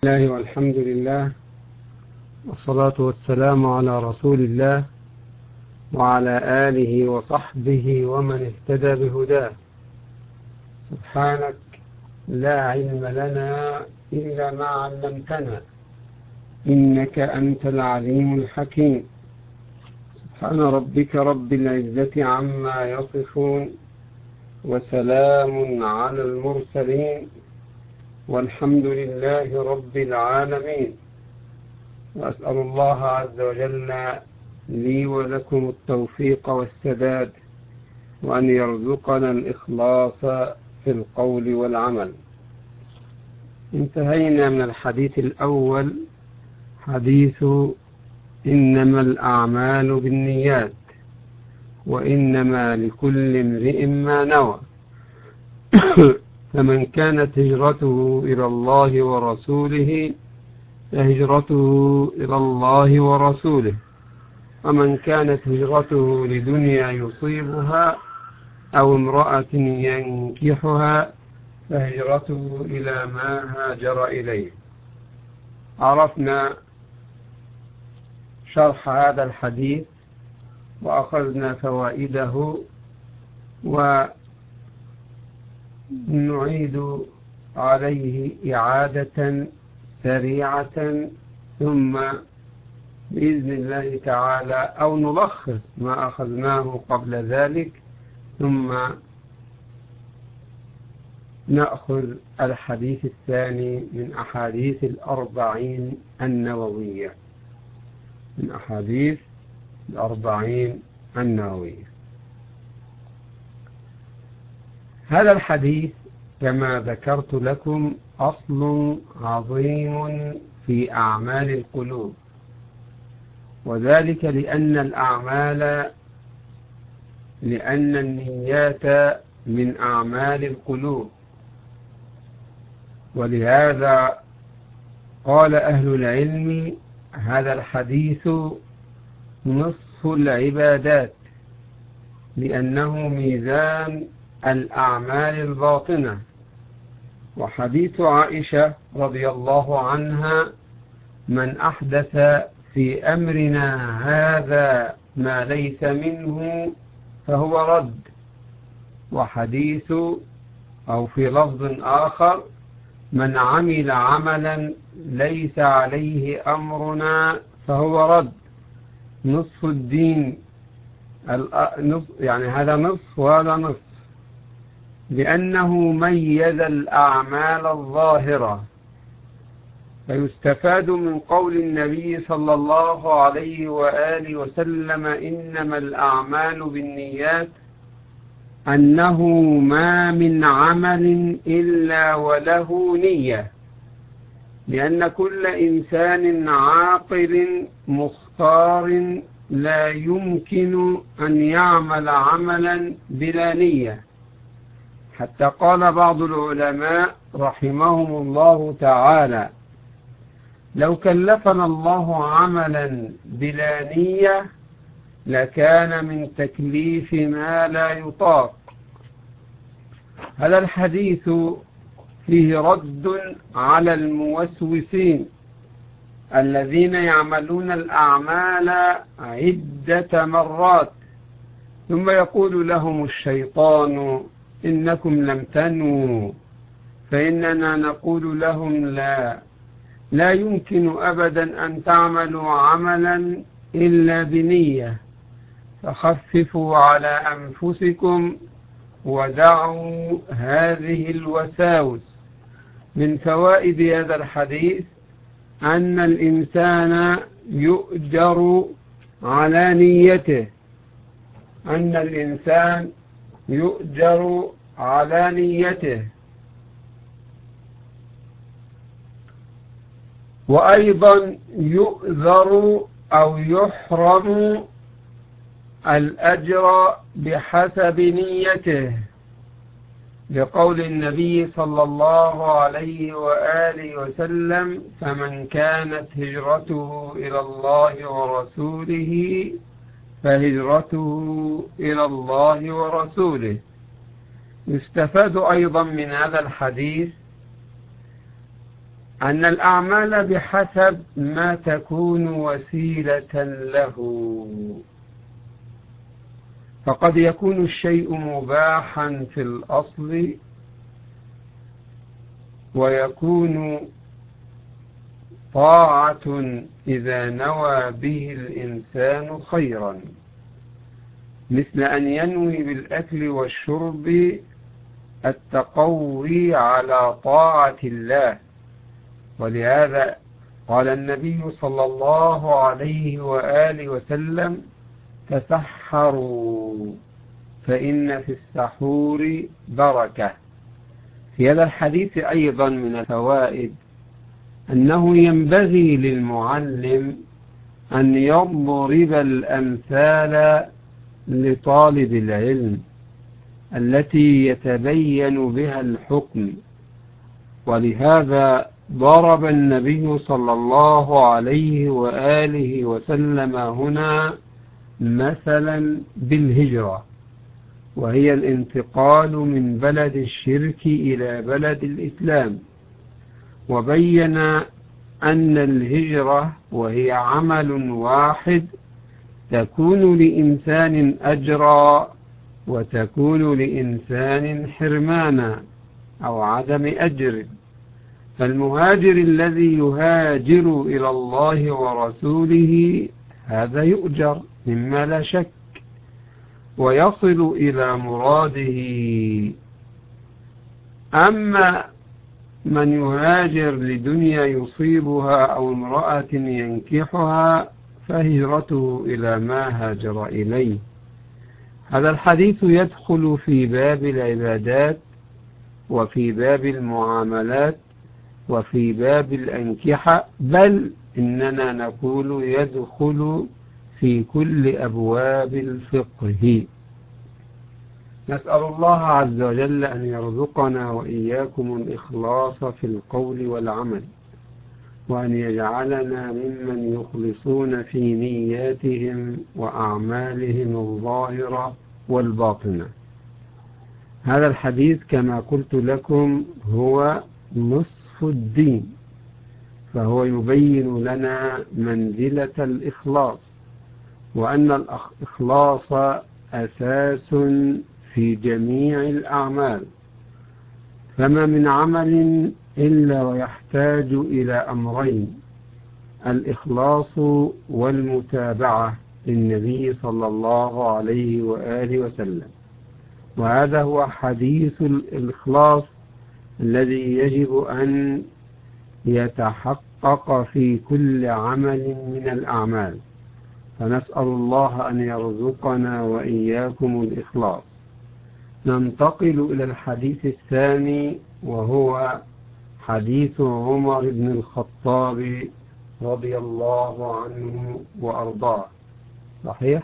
الله والحمد لله والصلاة والسلام على رسول الله وعلى آله وصحبه ومن اهتدى بهداه. سبحانك لا علم لنا إلا ما علمتنا إنك أنت العليم الحكيم. سبحان ربك رب العزة عما يصفون وسلام على المرسلين والحمد لله رب العالمين. وأسأل الله عز وجل لي ولكم التوفيق والسداد وأن يرزقنا الإخلاص في القول والعمل. انتهينا من الحديث الأول، حديث إنما الأعمال بالنيات وإنما لكل امرئ ما نوى. فمن كانت هجرته إلى الله ورسوله فهجرته إلى الله ورسوله، ومن كانت هجرته لدنيا يصيبها أو امرأة ينكحها فهجرته إلى ما هاجر إليه. عرفنا شرح هذا الحديث وأخذنا فوائده، ونعيد عليه إعادة سريعة ثم بإذن الله تعالى أو نلخص ما أخذناه قبل ذلك ثم نأخذ الحديث الثاني من أحاديث الأربعين النووية، من أحاديث الأربعين النووية. هذا الحديث كما ذكرت لكم أصل عظيم في أعمال القلوب، وذلك لأن النيات من أعمال القلوب، ولهذا قال أهل العلم هذا الحديث نصف العبادات، لأنه ميزان الأعمال الباطنة. وحديث عائشة رضي الله عنها: من أحدث في أمرنا هذا ما ليس منه فهو رد. وحديث أو في لفظ آخر: من عمل عملا ليس عليه أمرنا فهو رد. نصف الدين، يعني هذا نصف وهذا نصف، لأنه ميز الأعمال الظاهرة. فيستفاد من قول النبي صلى الله عليه وآله وسلم: إنما الأعمال بالنيات، أنه ما من عمل إلا وله نية، لأن كل إنسان عاقل مختار لا يمكن أن يعمل عملا بلا نية. حتى قال بعض العلماء رحمهم الله تعالى: لو كلفنا الله عملا بلا نية لكان من تكليف ما لا يطاق. هذا الحديث فيه رد على الموسوسين الذين يعملون الأعمال عدة مرات ثم يقول لهم الشيطان: إنكم لم تنووا. فإننا نقول لهم: لا يمكن أبدا أن تعملوا عملا إلا بنية، فخففوا على أنفسكم ودعوا هذه الوساوس. من فوائد هذا الحديث أن الإنسان يؤجر على نيته، أن الإنسان يؤجر على نيته. وأيضا يؤذر أو يحرم الأجر بحسب نيته، لقول النبي صلى الله عليه وآله وسلم: فمن كانت هجرته إلى الله ورسوله فهجرته إلى الله ورسوله. يستفاد أيضا من هذا الحديث أن الأعمال بحسب ما تكون وسيلة له، فقد يكون الشيء مباحا في الأصل ويكون طاعة إذا نوى به الإنسان خيرا، مثل أن ينوي بالأكل والشرب التقوي على طاعة الله. ولهذا قال النبي صلى الله عليه وآله وسلم: تسحروا فإن في السحور بركة. في هذا الحديث أيضا من الفوائد أنه ينبغي للمعلم أن يضرب الأمثال لطالب العلم التي يتبين بها الحكم، ولهذا ضرب النبي صلى الله عليه وآله وسلم هنا مثلا بالهجرة، وهي الانتقال من بلد الشرك إلى بلد الإسلام، وبين أن الهجرة وهي عمل واحد تكون لإنسان أجرا وتكون لإنسان حرمانا أو عدم أجر. فالمهاجر الذي يهاجر إلى الله ورسوله هذا يؤجر مما لا شك ويصل إلى مراده. أما من يهاجر لدنيا يصيبها أو امرأة ينكحها فهجرته إلى ما هاجر إليه. هذا الحديث يدخل في باب العبادات وفي باب المعاملات وفي باب الأنكحة، بل إننا نقول يدخل في كل أبواب الفقه. نسأل الله عز وجل أن يرزقنا وإياكم الإخلاص في القول والعمل، وأن يجعلنا ممن يخلصون في نياتهم وأعمالهم الظاهرة والباطنة. هذا الحديث كما قلت لكم هو نصف الدين، فهو يبين لنا منزلة الإخلاص، وأن الإخلاص أساس في جميع الأعمال، فما من عمل إلا ويحتاج إلى أمرين: الإخلاص والمتابعة للنبي صلى الله عليه وآله وسلم. وهذا هو حديث الإخلاص الذي يجب أن يتحقق في كل عمل من الأعمال، فنسأل الله أن يرزقنا وإياكم الإخلاص. ننتقل إلى الحديث الثاني، وهو حديث عمر بن الخطاب رضي الله عنه وأرضاه. صحيح؟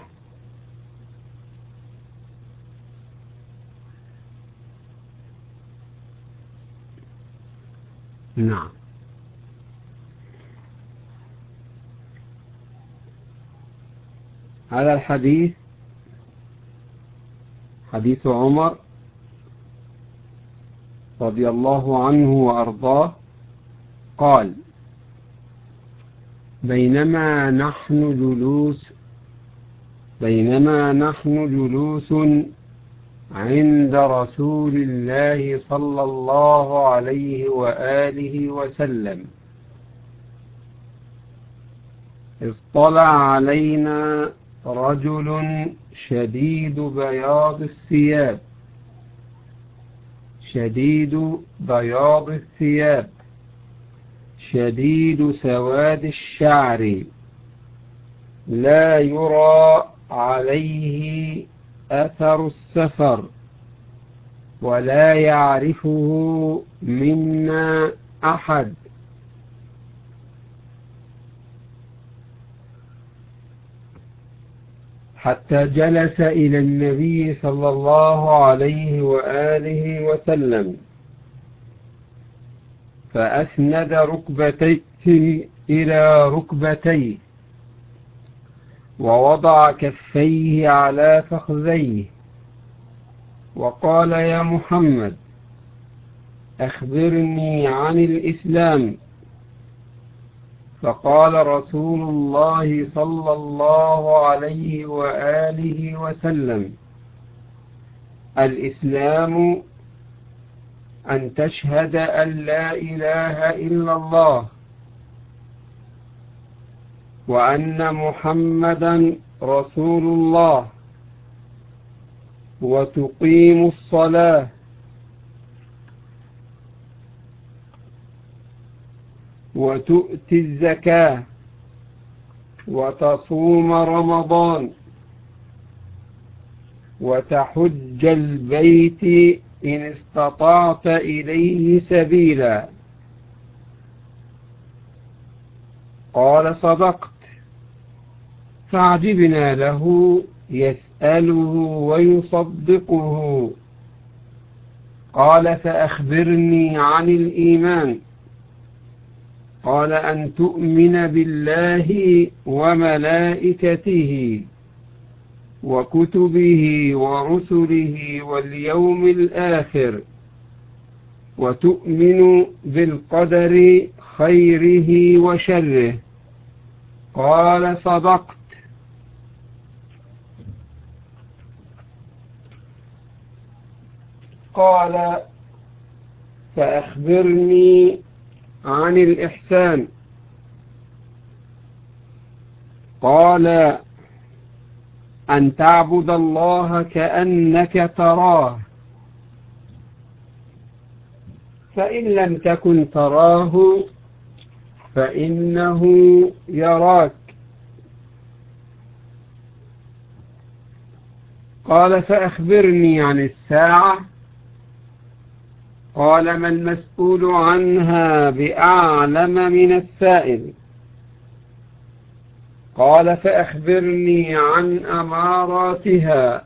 نعم. هذا الحديث حديث عمر رضي الله عنه وأرضاه قال: بينما نحن جلوس عند رسول الله صلى الله عليه وآله وسلم اطلع علينا رجل شديد بياض الثياب شديد سواد الشعر، لا يرى عليه أثر السفر، ولا يعرفه منا أحد، حتى جلس إلى النبي صلى الله عليه وآله وسلم فأسند ركبتيه إلى ركبتيه ووضع كفيه على فخذيه وقال: يا محمد، أخبرني عن الإسلام. فقال رسول الله صلى الله عليه وآله وسلم: الإسلام أن تشهد أن لا إله إلا الله وأن محمدا رسول الله وتقيم الصلاة وتؤتي الزكاة وتصوم رمضان وتحج البيت إن استطعت إليه سبيلا. قال: صدقت. فعجبنا له يسأله ويصدقه. قال: فأخبرني عن الإيمان. قال: أن تؤمن بالله وملائكته وكتبه ورسله واليوم الآخر وتؤمن بالقدر خيره وشره. قال: صدقت. قال: فأخبرني عن الإحسان. قال: أن تعبد الله كأنك تراه، فإن لم تكن تراه فإنه يراك. قال: فأخبرني عن الساعة. قال: ما المسؤول عنها بأعلم من السائل. قال: فأخبرني عن أماراتها.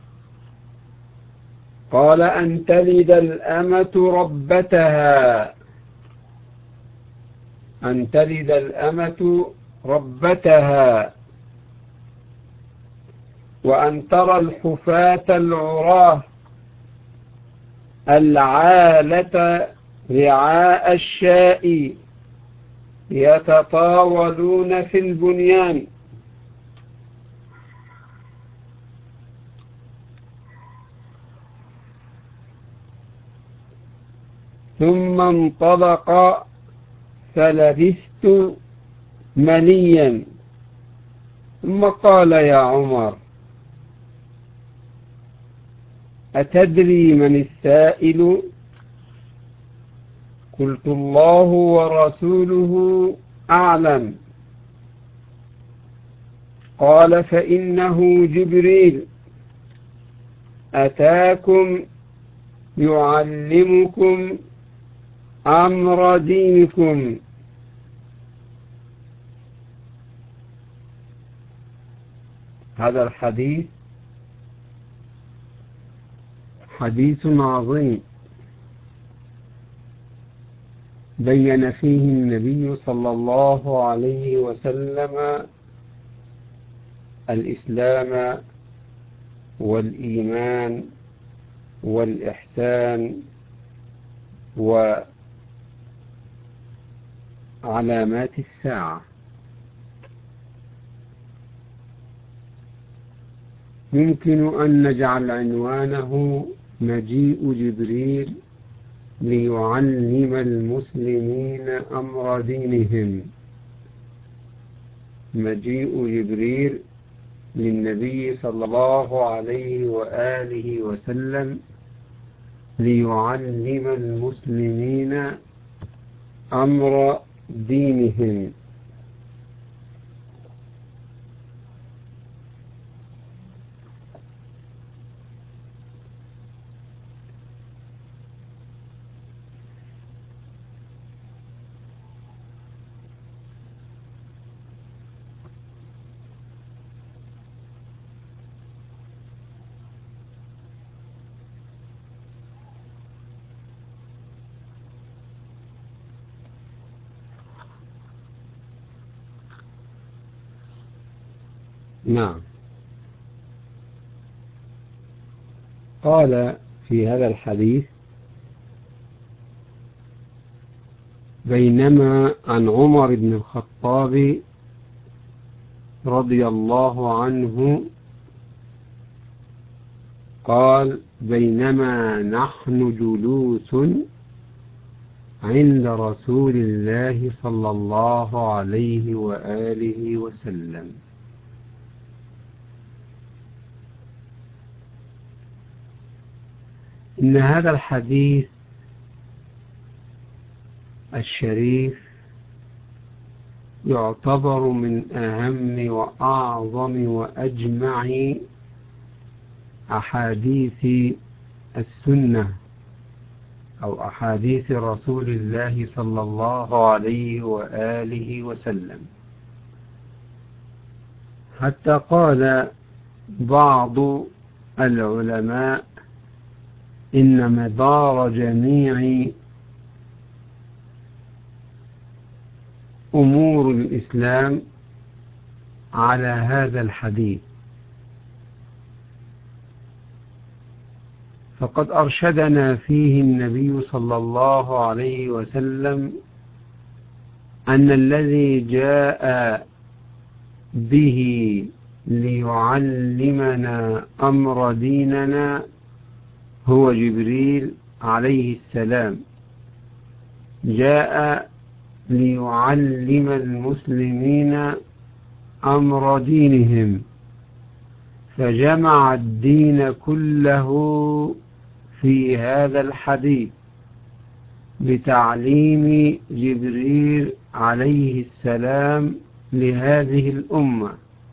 قال: أن تلد الأمة ربتها. أن تلد الأمة ربتها، وأن ترى الحفاة العراة العالة رعاء الشاء يتطاولون في البنيان. ثم انطلق فلبثت مليا، ثم قال: يا عمر، أتدري من السائل؟ قلت: الله ورسوله أعلم. قال: فإنه جبريل أتاكم يعلمكم أمر دينكم. هذا الحديث حديث عظيم بين فيه النبي صلى الله عليه وسلم الإسلام والإيمان والإحسان وعلامات الساعة. يمكن أن نجعل عنوانه مجيء جبريل ليعلم المسلمين أمر دينهم. مجيء جبريل للنبي صلى الله عليه وآله وسلم ليعلم المسلمين أمر دينهم. نعم. قال في هذا الحديث: بينما عن عمر بن الخطاب رضي الله عنه قال: بينما نحن جلوس عند رسول الله صلى الله عليه وآله وسلم. إن هذا الحديث الشريف يعتبر من أهم وأعظم وأجمع أحاديث السنة أو أحاديث رسول الله صلى الله عليه وآله وسلم، حتى قال بعض العلماء: إن مدار جميع أمور الإسلام على هذا الحديث، فقد أرشدنا فيه النبي صلى الله عليه وسلم أن الذي جاء به ليعلمنا أمر ديننا هو جبريل عليه السلام، جاء ليعلم المسلمين أمر دينهم، فجمع الدين كله في هذا الحديث بتعليم جبريل عليه السلام لهذه الأمة.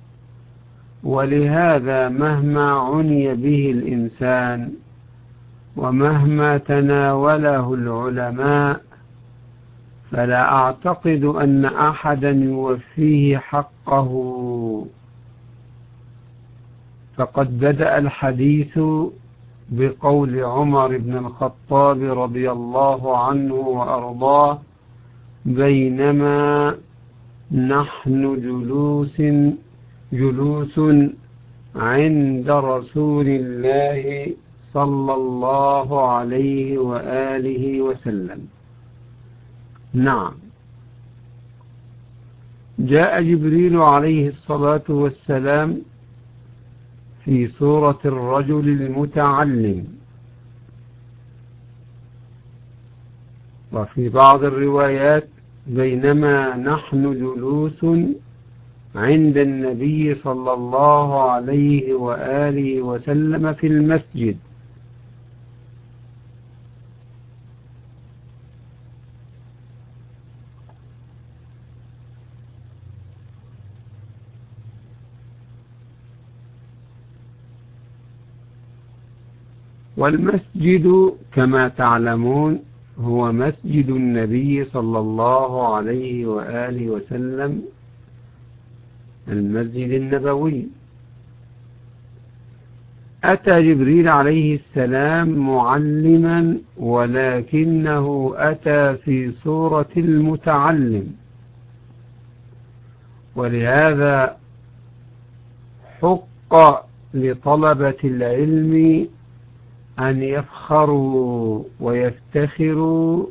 ولهذا مهما عني به الإنسان ومهما تناوله العلماء فلا أعتقد أن أحدا يوفيه حقه. فقد بدأ الحديث بقول عمر بن الخطاب رضي الله عنه وأرضاه: بينما نحن جلوس عند رسول الله صلى الله عليه وآله وسلم. نعم، جاء جبريل عليه الصلاة والسلام في صورة الرجل المتعلم، وفي بعض الروايات: بينما نحن جلوس عند النبي صلى الله عليه وآله وسلم في المسجد. والمسجد كما تعلمون هو مسجد النبي صلى الله عليه وآله وسلم، المسجد النبوي. أتى جبريل عليه السلام معلما، ولكنه أتى في صورة المتعلم، ولهذا حق لطلبة العلم أن يفخروا ويفتخروا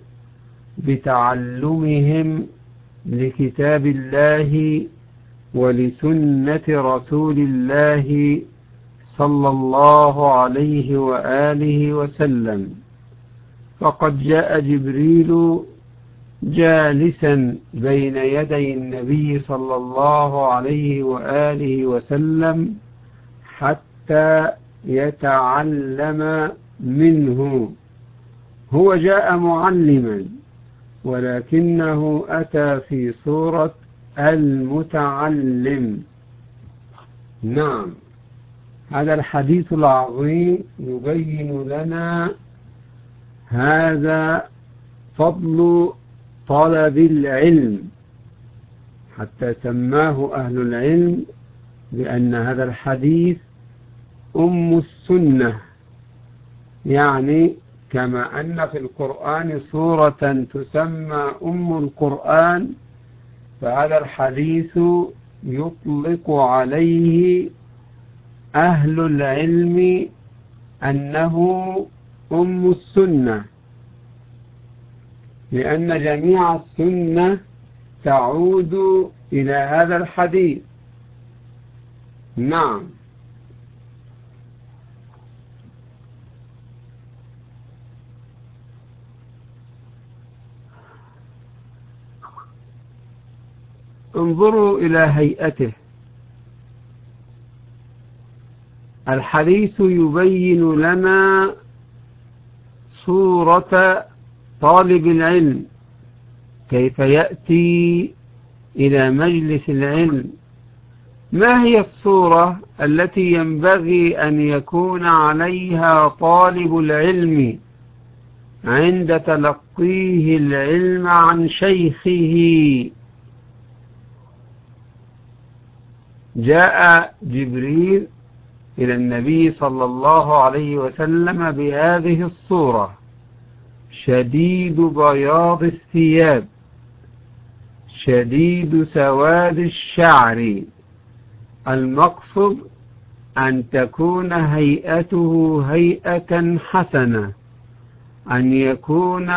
بتعلمهم لكتاب الله ولسنة رسول الله صلى الله عليه وآله وسلم. فقد جاء جبريل جالسا بين يدي النبي صلى الله عليه وآله وسلم حتى يتعلم منه. هو جاء معلما، ولكنه أتى في صورة المتعلم. نعم، هذا الحديث العظيم يبين لنا هذا فضل طلب العلم، حتى سماه أهل العلم بأن هذا الحديث أم السنة، يعني كما أن في القرآن سورة تسمى أم القرآن، فهذا الحديث يطلق عليه أهل العلم أنه أم السنة. لأن جميع السنة تعود إلى هذا الحديث. نعم. انظروا إلى هيئته. الحديث يبين لنا صورة طالب العلم، كيف يأتي إلى مجلس العلم، ما هي الصورة التي ينبغي أن يكون عليها طالب العلم عند تلقيه العلم عن شيخه. جاء جبريل إلى النبي صلى الله عليه وسلم بهذه الصورة: شديد بياض الثياب، شديد سواد الشعر. المقصد أن تكون هيئته هيئة حسنة، أن يكون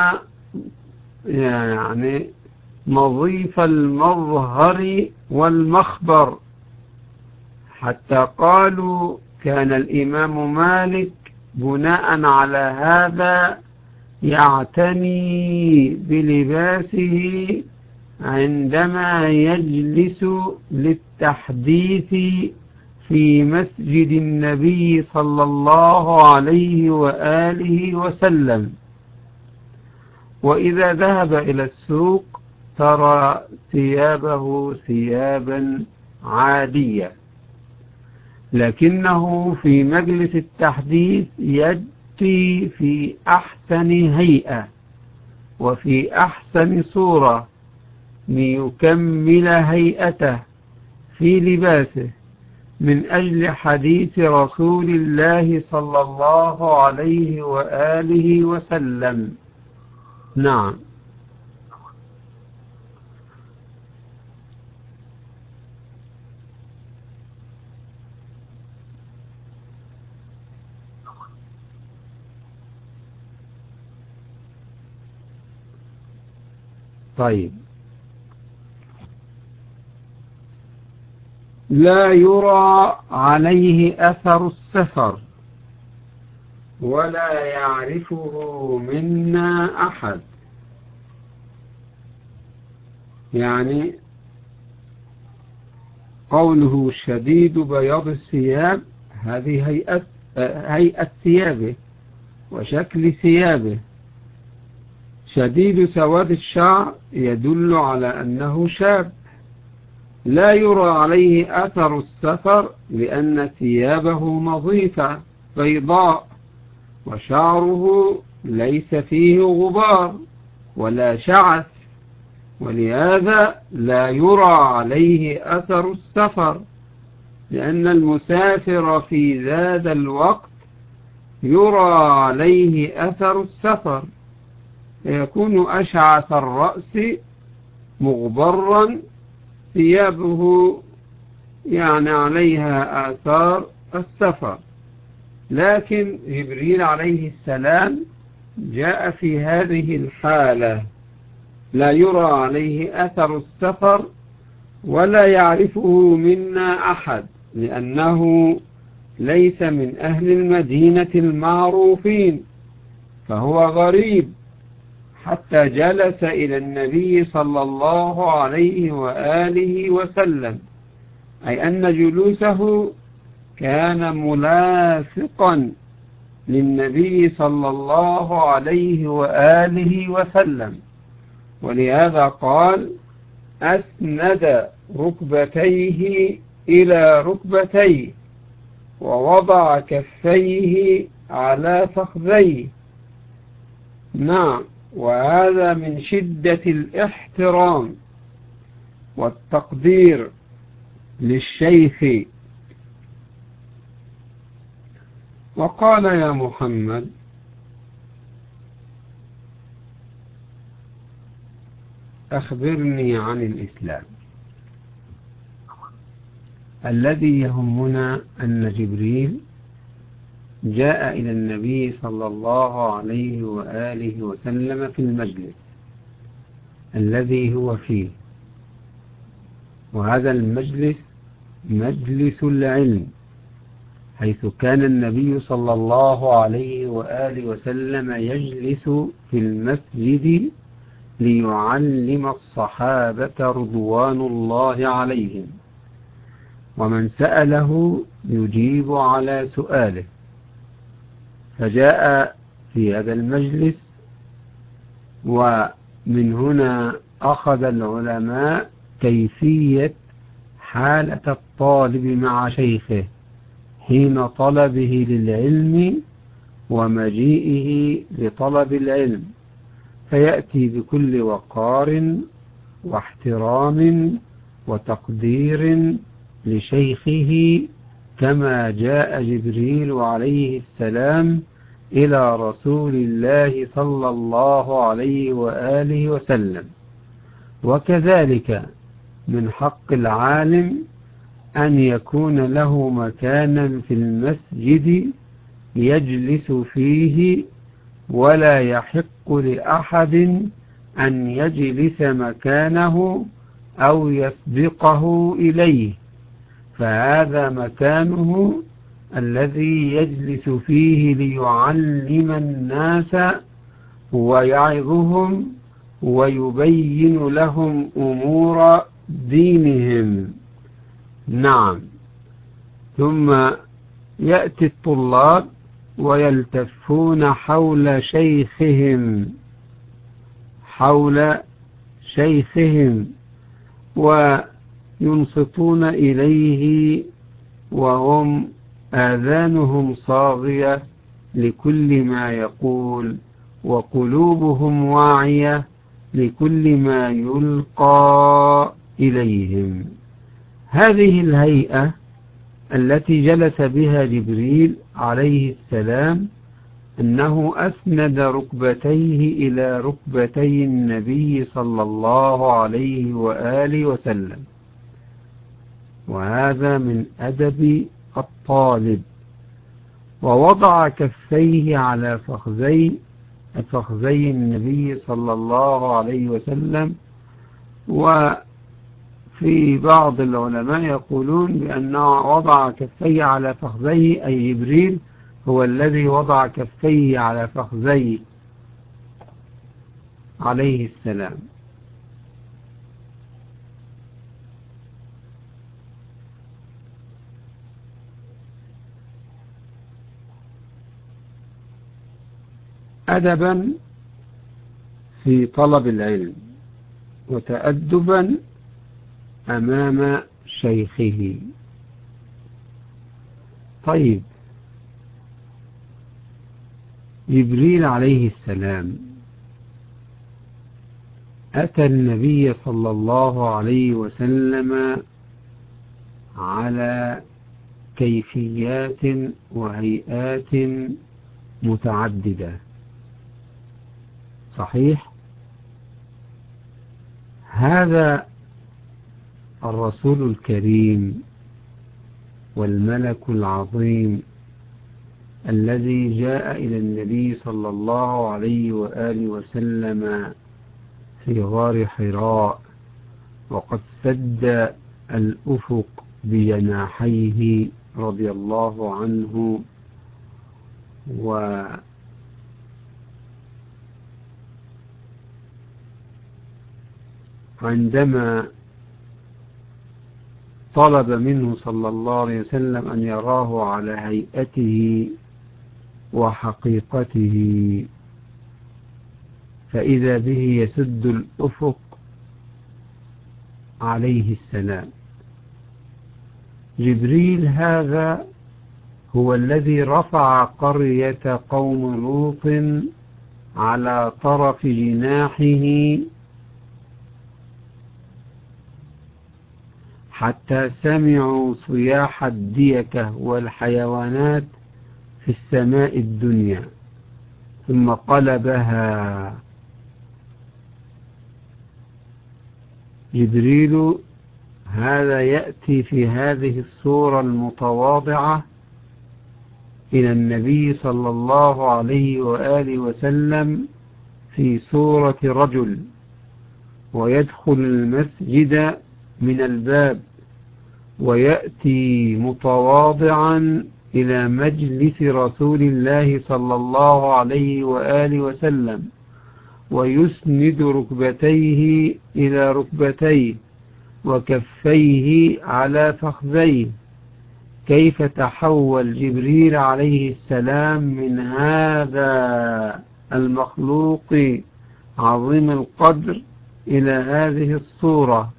يعني نظيف المظهر والمخبر، حتى قالوا كان الإمام مالك بناء على هذا يعتني بلباسه عندما يجلس للتحديث في مسجد النبي صلى الله عليه وآله وسلم. وإذا ذهب إلى السوق ترى ثيابه ثيابا عادية، لكنه في مجلس التحديث يأتي في أحسن هيئة وفي أحسن صورة ليكمل هيئته في لباسه من أجل حديث رسول الله صلى الله عليه وآله وسلم. نعم. طيب، لا يرى عليه أثر السفر ولا يعرفه منا أحد. يعني قوله شديد بياض الثياب، هذه هيئة ثيابه وشكل ثيابه. شديد سواد الشعر يدل على أنه شاب. لا يرى عليه أثر السفر لأن ثيابه نظيفة بيضاء، وشعره ليس فيه غبار ولا شعث، ولهذا لا يرى عليه أثر السفر، لأن المسافر في ذات الوقت يرى عليه أثر السفر، فيكون أشعث الرأس مغبرا، ثيابه يعني عليها آثار السفر. لكن جبريل عليه السلام جاء في هذه الحالة، لا يرى عليه أثر السفر ولا يعرفه منا أحد، لأنه ليس من أهل المدينة المعروفين، فهو غريب، حتى جلس إلى النبي صلى الله عليه وآله وسلم، أي أن جلوسه كان ملاصقا للنبي صلى الله عليه وآله وسلم. ولهذا قال: أسند ركبتيه إلى ركبتيه ووضع كفيه على فخذيه. نعم، وهذا من شدة الاحترام والتقدير للشيخ. وقال: يا محمد، أخبرني عن الإسلام. الذي يهمنا أن جبريل جاء إلى النبي صلى الله عليه وآله وسلم في المجلس الذي هو فيه. وهذا المجلس مجلس العلم، حيث كان النبي صلى الله عليه وآله وسلم يجلس في المسجد ليعلم الصحابة رضوان الله عليهم، ومن سأله يجيب على سؤاله. فجاء في هذا المجلس، ومن هنا أخذ العلماء كيفية حالة الطالب مع شيخه حين طلبه للعلم ومجيئه لطلب العلم، فيأتي بكل وقار واحترام وتقدير لشيخه، كما جاء جبريل عليه السلام إلى رسول الله صلى الله عليه وآله وسلم. وكذلك من حق العالم أن يكون له مكانا في المسجد يجلس فيه، ولا يحق لأحد أن يجلس مكانه أو يسبقه إليه، فهذا مكانه الذي يجلس فيه ليعلم الناس ويعظهم ويبين لهم أمور دينهم. نعم. ثم يأتي الطلاب ويلتفون حول شيخهم وينصتون إليه، وهم آذانهم صاغية لكل ما يقول، وقلوبهم واعية لكل ما يلقى إليهم. هذه الهيئة التي جلس بها جبريل عليه السلام، أنه أسند ركبتيه إلى ركبتي النبي صلى الله عليه وآله وسلم، وهذا من أدب الطالب. ووضع كفيه على فخذي النبي صلى الله عليه وسلم. وفي بعض العلماء يقولون بأنه وضع كفيه على فخذيه، أي جبريل هو الذي وضع كفيه على فخذيه عليه السلام. أدبا في طلب العلم وتأدبا أمام شيخه. طيب، جبريل عليه السلام أتى النبي صلى الله عليه وسلم على كيفيات وهيئات متعددة، صحيح؟ هذا الرسول الكريم والملك العظيم الذي جاء إلى النبي صلى الله عليه وآله وسلم في غار حراء، وقد سد الأفق بجناحيه رضي الله عنه، وعندما طلب منه صلى الله عليه وسلم أن يراه على هيئته وحقيقته، فإذا به يسد الأفق عليه السلام. جبريل هذا هو الذي رفع قرية قوم لوط على طرف جناحه حتى سمعوا صياح الديكة والحيوانات في السماء الدنيا، ثم قلبها. جبريل هذا يأتي في هذه الصورة المتواضعة إلى النبي صلى الله عليه وآله وسلم في صورة رجل، ويدخل المسجد من الباب ويأتي متواضعا إلى مجلس رسول الله صلى الله عليه وآله وسلم ويسند ركبتيه إلى ركبتيه وكفيه على فخذيه، كيف تحول جبريل عليه السلام من هذا المخلوق عظيم القدر إلى هذه الصورة؟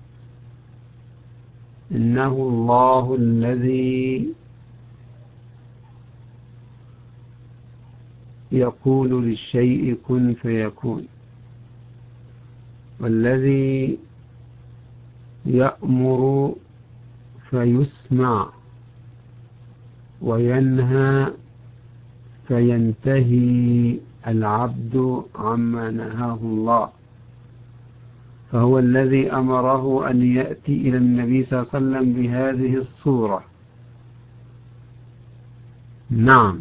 إنه الله الذي يقول للشيء كن فيكون، والذي يأمر فيسمع وينهى فينتهي العبد عما نهاه الله. فهو الذي أمره أن يأتي إلى النبي صلى الله عليه وسلم بهذه الصورة. نعم.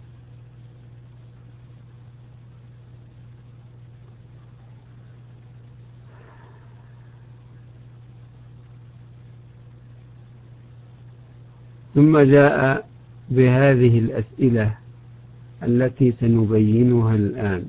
ثم جاء بهذه الأسئلة التي سنبينها الآن.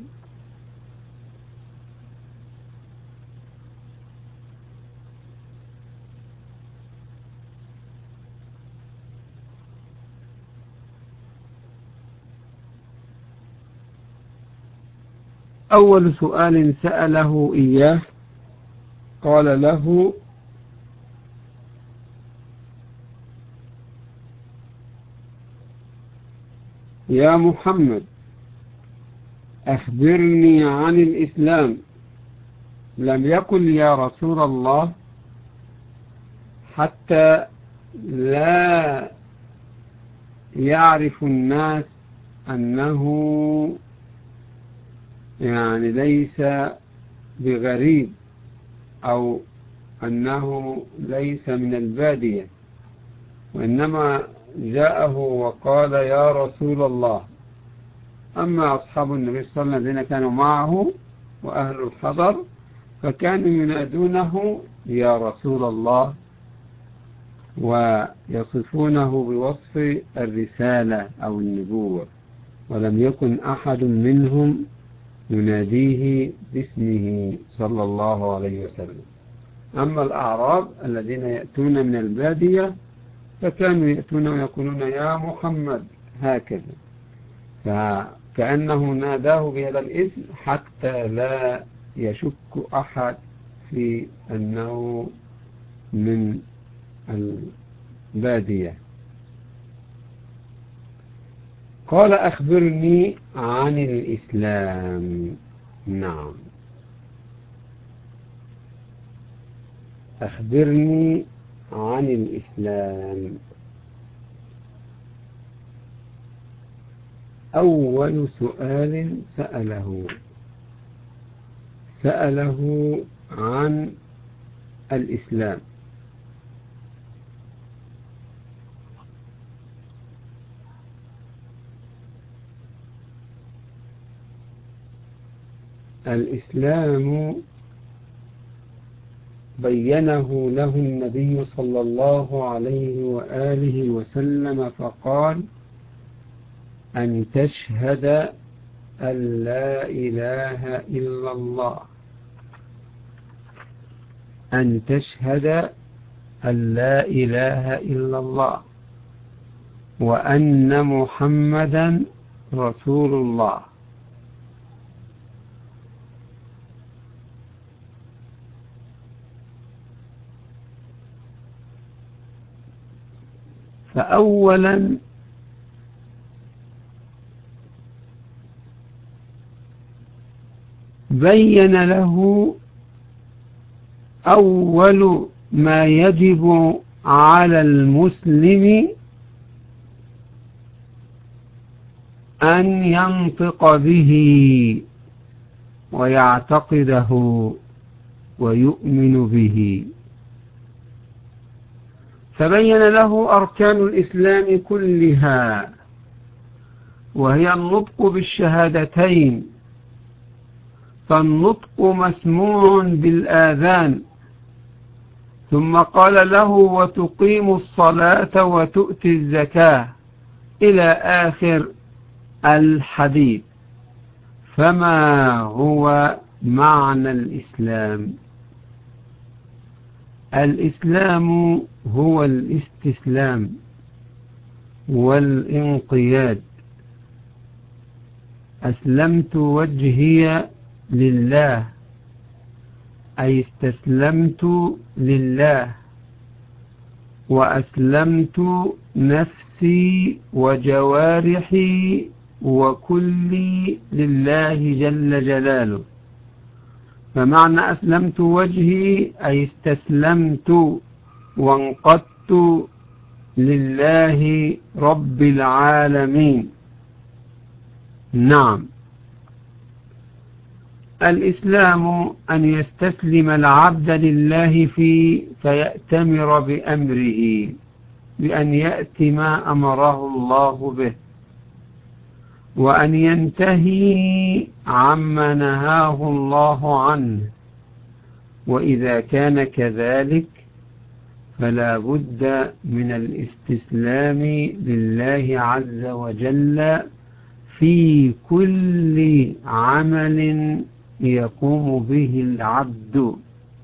أول سؤال سأله إياه قال له: يا محمد أخبرني عن الإسلام. لم يقل يا رسول الله حتى لا يعرف الناس أنه يعني ليس بغريب أو أنه ليس من البادية، وإنما جاءه وقال يا رسول الله. أما أصحاب النبي صلى الله عليه وسلم الذين كانوا معه وأهل الحضر فكانوا ينادونه يا رسول الله ويصفونه بوصف الرسالة أو النبوة، ولم يكن أحد منهم يناديه باسمه صلى الله عليه وسلم. أما الأعراب الذين يأتون من البادية فكانوا يأتون ويقولون يا محمد هكذا، فكأنه ناداه بهذا الاسم حتى لا يشك أحد في أنه من البادية. قال أخبرني عن الإسلام. نعم، أخبرني عن الإسلام. أول سؤال سأله عن الإسلام. الإسلام بينه له النبي صلى الله عليه وآله وسلم فقال: أن تشهد أن لا إله إلا الله، أن تشهد أن لا إله إلا الله وأن محمدا رسول الله. فأولا بين له أول ما يجب على المسلم أن ينطق به ويعتقده ويؤمن به، فبين له أركان الإسلام كلها، وهي النطق بالشهادتين فالنطق مسموع بالآذان، ثم قال له وتقيم الصلاة وتؤتي الزكاة إلى آخر الحديث. فما هو معنى الإسلام؟ الإسلام هو الاستسلام والانقياد. أسلمت وجهي لله، أي استسلمت لله، وأسلمت نفسي وجوارحي وكلي لله جل جلاله. فمعنى أسلمت وجهي أي استسلمت وانقدت لله رب العالمين. نعم، الإسلام أن يستسلم العبد لله فيأتمر بأمره، بأن يأتي ما أمره الله به، وأن ينتهي عما نهاه الله عنه. وإذا كان كذلك فلا بد من الاستسلام لله عز وجل في كل عمل يقوم به العبد.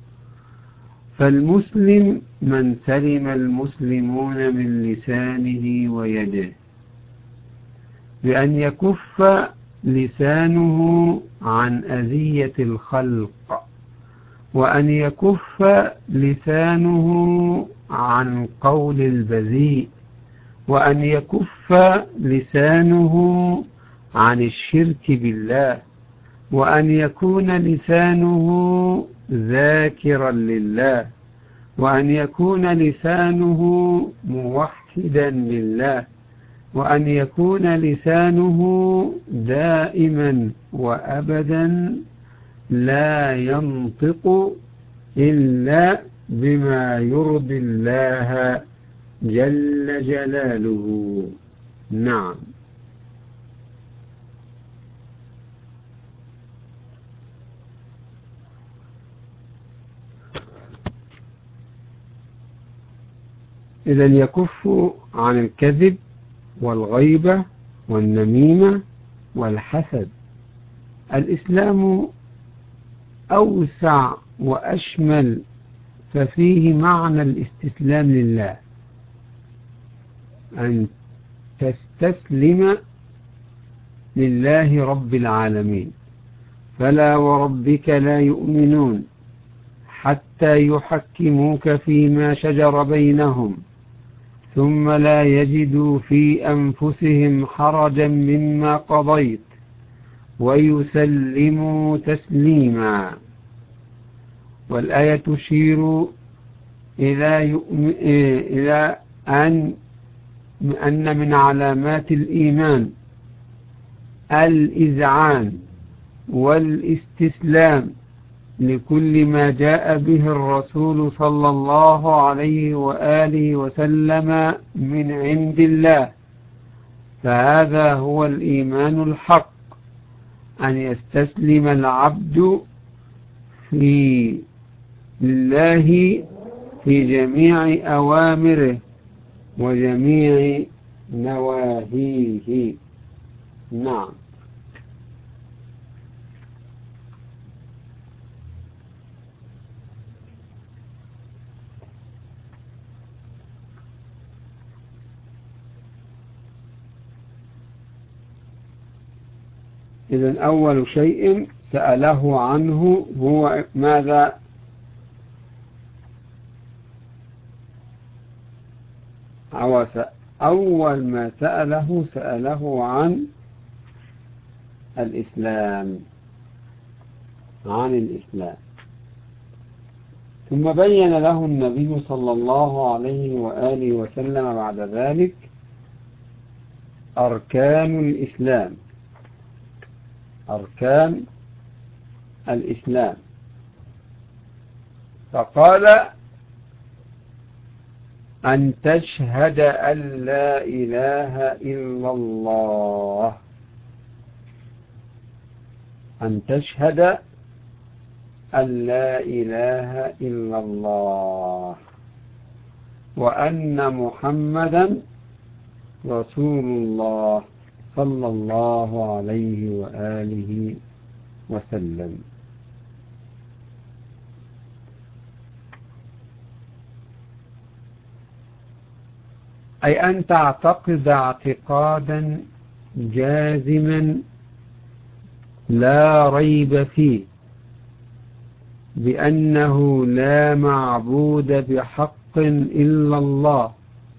فالمسلم من سلم المسلمون من لسانه ويده، بأن يكف لسانه عن أذية الخلق، وأن يكف لسانه عن قول البذيء، وأن يكف لسانه عن الشرك بالله، وأن يكون لسانه ذاكرا لله، وأن يكون لسانه موحدا لله، وأن يكون لسانه دائما وأبدا لا ينطق إلا بما يرضي الله جل جلاله. نعم. إذن يكف عن الكذب والغيبة والنميمة والحسد. الإسلام أوسع وأشمل، ففيه معنى الاستسلام لله، أن تستسلم لله رب العالمين. فلا وربك لا يؤمنون حتى يحكموك فيما شجر بينهم ثم لا يجدوا في أنفسهم حرجا مما قضيت ويسلموا تسليما. والآية تشير إلى أن من علامات الإيمان الإذعان والاستسلام لكل ما جاء به الرسول صلى الله عليه وآله وسلم من عند الله. فهذا هو الإيمان الحق، أن يستسلم العبد لله في جميع أوامره وجميع نواهيه. نعم. إذن أول شيء سأله عنه هو ماذا؟ أول ما سأله عن الإسلام، ثم بين له النبي صلى الله عليه وآله وسلم بعد ذلك أركان الإسلام. فقال أن تشهد أن لا إله إلا الله، أن تشهد أن لا إله إلا الله وأن محمدا رسول الله صلى الله عليه وآله وسلم. أي أن تعتقد اعتقادا جازما لا ريب فيه بأنه لا معبود بحق إلا الله،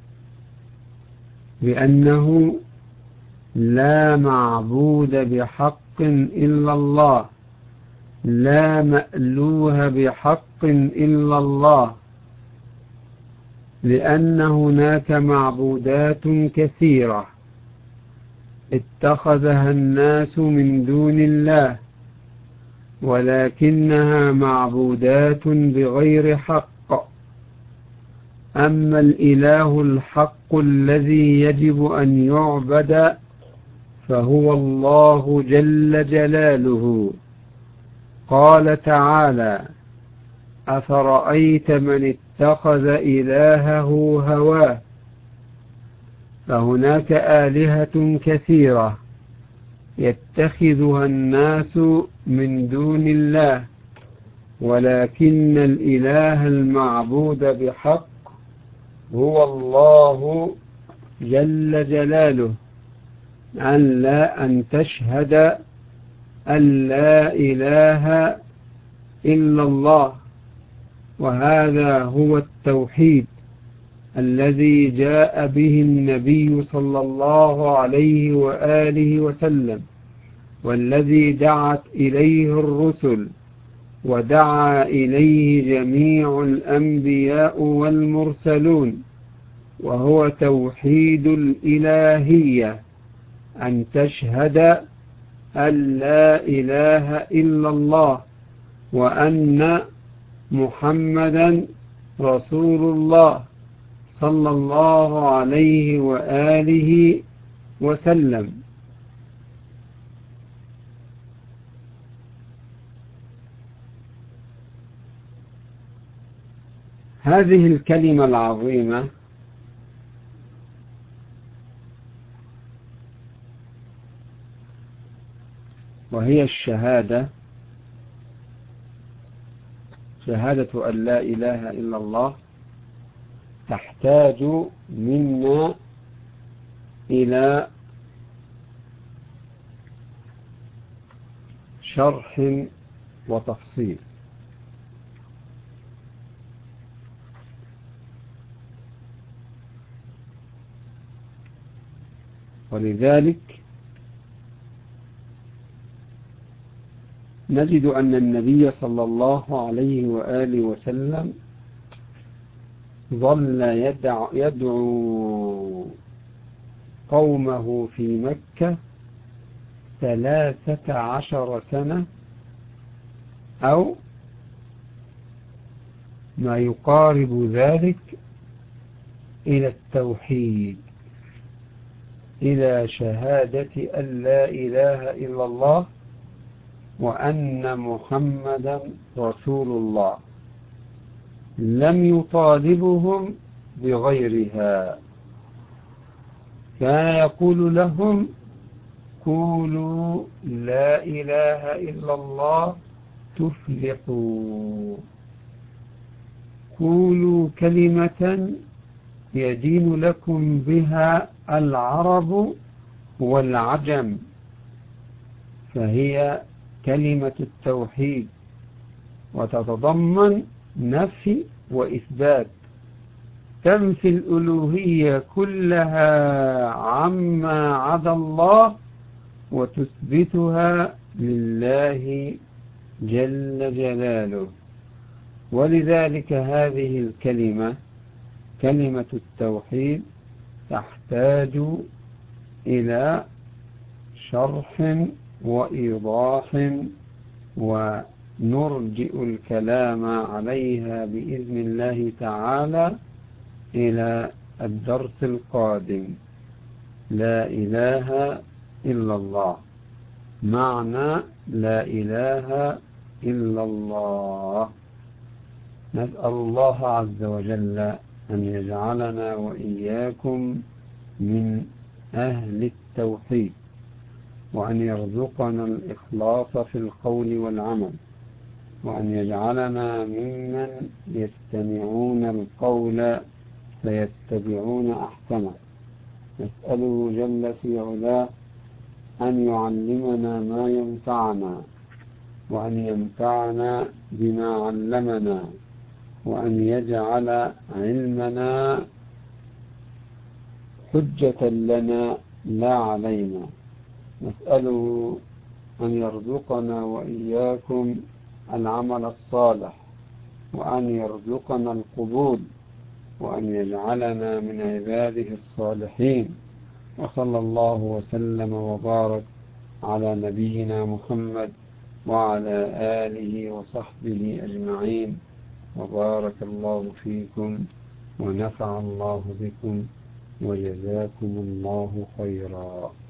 بأنه لا معبود بحق إلا الله، لا مألوه بحق إلا الله، لأن هناك معبودات كثيرة اتخذها الناس من دون الله، ولكنها معبودات بغير حق. أما الإله الحق الذي يجب أن يعبد فهو الله جل جلاله. قال تعالى: أفرأيت من اتخذ إلهه هواه. فهناك آلهة كثيرة يتخذها الناس من دون الله، ولكن الإله المعبود بحق هو الله جل جلاله. أن تشهد أن لا إله إلا الله، وهذا هو التوحيد الذي جاء به النبي صلى الله عليه وآله وسلم، والذي دعت إليه الرسل ودعا إليه جميع الأنبياء والمرسلون، وهو توحيد الإلهية، أن تشهد أن لا إله إلا الله وأن محمدا رسول الله صلى الله عليه وآله وسلم. هذه الكلمة العظيمة وهي الشهادة، شهادة أن لا إله إلا الله، تحتاج منا إلى شرح وتفصيل. ولذلك نجد أن النبي صلى الله عليه وآله وسلم ظل يدعو قومه في مكة 13 سنة أو ما يقارب ذلك إلى التوحيد، إلى شهادة أن لا إله إلا الله وأن محمدا رسول الله. لم يطالبهم بغيرها، كان يقول لهم: قولوا لا إله إلا الله تفلحوا، قولوا كلمة يدين لكم بها العرب والعجم، فهي كلمة التوحيد، وتتضمن نفي وإثبات، تنفي الألوهية كلها عما عدا الله وتثبتها لله جل جلاله. ولذلك هذه الكلمة، كلمة التوحيد، تحتاج إلى شرح وإيضاح، ونرجئ الكلام عليها بإذن الله تعالى إلى الدرس القادم. لا إله إلا الله، معنى لا إله إلا الله. نسأل الله عز وجل أن يجعلنا وإياكم من أهل التوحيد، وأن يرزقنا الإخلاص في القول والعمل، وأن يجعلنا ممن يستمعون القول فيتبعون أحسنه. نسأله جل في علاه أن يعلمنا ما ينفعنا، وأن ينفعنا بما علمنا، وأن يجعل علمنا حجة لنا لا علينا. نسأله أن يرزقنا وإياكم العمل الصالح، وأن يرزقنا القبول، وأن يجعلنا من عباده الصالحين. وصلى الله وسلم وبارك على نبينا محمد وعلى آله وصحبه أجمعين، وبارك الله فيكم ونفع الله بكم وجزاكم الله خيرا.